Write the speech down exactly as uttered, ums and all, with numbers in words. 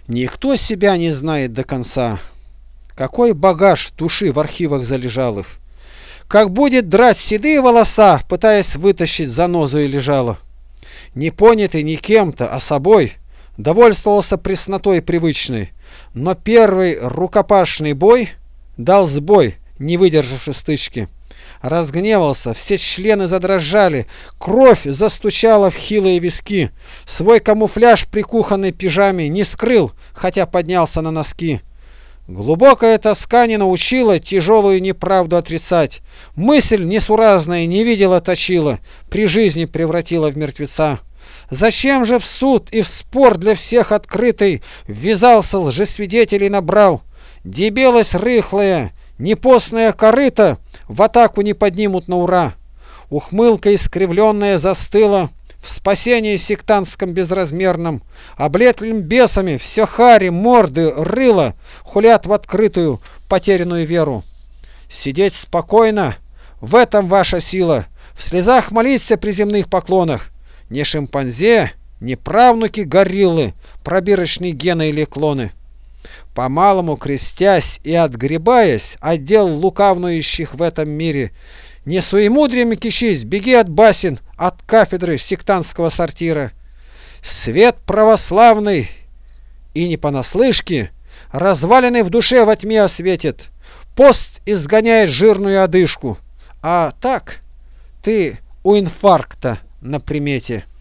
Никто себя не знает до конца. Какой багаж души в архивах залежалых. Как будет драть седые волоса, пытаясь вытащить занозу и лежало. Не понятый ни кем-то, а собой, довольствовался преснотой привычной, но первый рукопашный бой дал сбой, не выдержавши стычки. Разгневался, все члены задрожали, кровь застучала в хилые виски. Свой камуфляж при кухонной пижаме не скрыл, хотя поднялся на носки. Глубокая тоска не научила тяжелую неправду отрицать. Мысль несуразная не видела точила, при жизни превратила в мертвеца. Зачем же в суд и в спор для всех открытый ввязался, лжесвидетелей набрал? Дебелость рыхлая, непостная корыта в атаку не поднимут на ура. Ухмылка искривленная застыла в спасении сектантском безразмерном. Облетлым бесами все хари, морды, рыло хулят в открытую потерянную веру. Сидеть спокойно — в этом ваша сила, в слезах молиться при земных поклонах. Не шимпанзе, не правнуки гориллы, пробирочные гены или клоны. Помалому крестясь и отгребаясь от дел лукавнующих в этом мире, не суемудрием кишись, беги от басен, от кафедры сектантского сортира. Свет православный и не понаслышке, разваленный в душе во тьме осветит. Пост изгоняет жирную одышку, а так ты у инфаркта на примете.